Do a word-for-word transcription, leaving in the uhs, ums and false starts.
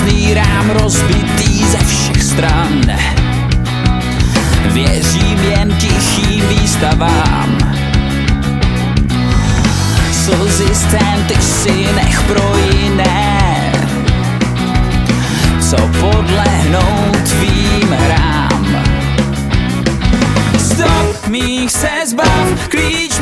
umírám rozbitý ze všech stran. Věřím jen tichým výstavám. Slzy scén ty si nech pro jiné, co podlehnou tvým hrám. Stop, mých se zbav, klíč